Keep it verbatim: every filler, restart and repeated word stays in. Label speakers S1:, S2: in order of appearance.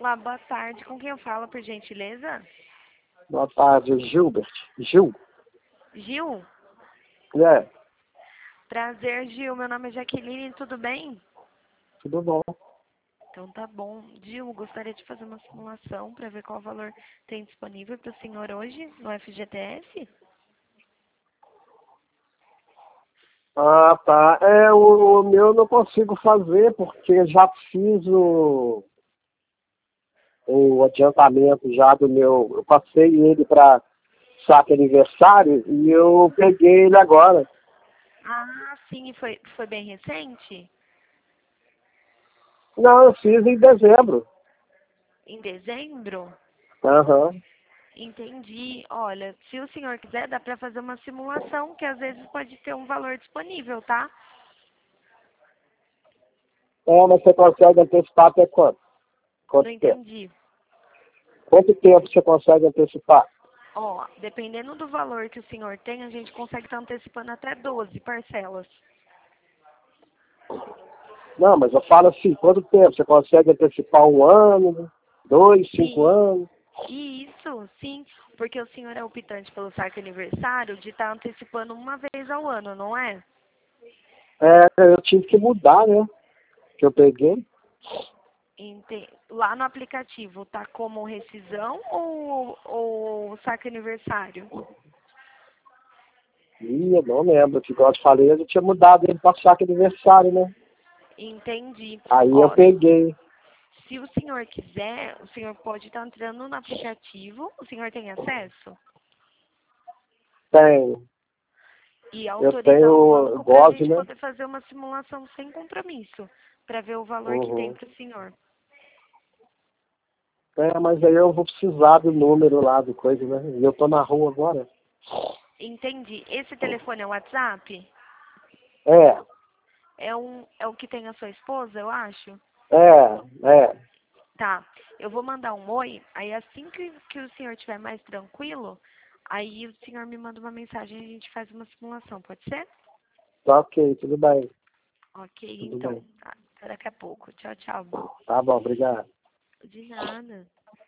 S1: Olá, boa tarde. Com quem eu falo, por gentileza?
S2: Boa tarde, Gilbert. Gil?
S1: Gil?
S2: É,
S1: Prazer, Gil. Meu nome é Jaqueline, tudo bem?
S2: tudo bom.
S1: Então tá bom. Gil, gostaria de fazer uma simulação para ver qual valor tem disponível para o senhor hoje no F G T S?
S2: Ah, tá. É, o, o meu eu não consigo fazer porque já fiz o, o adiantamento já do meu. Eu passei ele para saque aniversário e eu peguei ele agora.
S1: Ah, sim, foi, foi bem recente?
S2: Não, eu fiz em dezembro.
S1: Em dezembro?
S2: Aham.
S1: Entendi. Olha, se o senhor quiser, dá para fazer uma simulação, que às vezes pode ter um valor disponível, tá?
S2: É, mas você consegue antecipar até quanto?
S1: Não
S2: Quanto tempo?
S1: entendi.
S2: Quanto tempo você consegue antecipar?
S1: Ó, dependendo do valor que o senhor tem, a gente consegue estar antecipando até doze parcelas.
S2: Não, mas eu falo assim, quanto tempo? Você consegue antecipar um ano, dois, cinco
S1: Sim,
S2: anos?
S1: isso, sim, porque o senhor é optante pelo saque aniversário de estar antecipando uma vez ao ano, não é?
S2: É, eu tive que mudar, né? Que eu peguei.
S1: Ente- Lá no aplicativo, tá como rescisão ou, ou saque aniversário?
S2: Ih, eu não lembro, que igual eu te falei, eu já tinha mudado ele para saque aniversário, né?
S1: Entendi.
S2: Aí eu
S1: Ó,
S2: peguei.
S1: se o senhor quiser, o senhor pode estar entrando no aplicativo, o senhor tem acesso?
S2: Tenho.
S1: E
S2: Eu
S1: autorizar o
S2: tenho
S1: banco para a
S2: Gov,
S1: gente
S2: né?
S1: poder fazer uma simulação sem compromisso, para ver o valor que tem
S2: Uhum.
S1: para o senhor.
S2: É, mas aí eu vou precisar do número lá, do coisa, né? E eu tô na rua agora.
S1: Entendi. Esse telefone é o WhatsApp?
S2: É,
S1: É, um, é o que tem a sua esposa, eu acho?
S2: é, é.
S1: Tá. Eu vou mandar um oi, aí assim que, que o senhor estiver mais tranquilo, aí o senhor me manda uma mensagem e a gente faz uma simulação, pode ser?
S2: Tá ok, tudo bem.
S1: Ok,
S2: Tudo
S1: então.
S2: bem.
S1: Até daqui a pouco. Tchau, tchau.
S2: Tá bom, obrigado.
S1: De nada.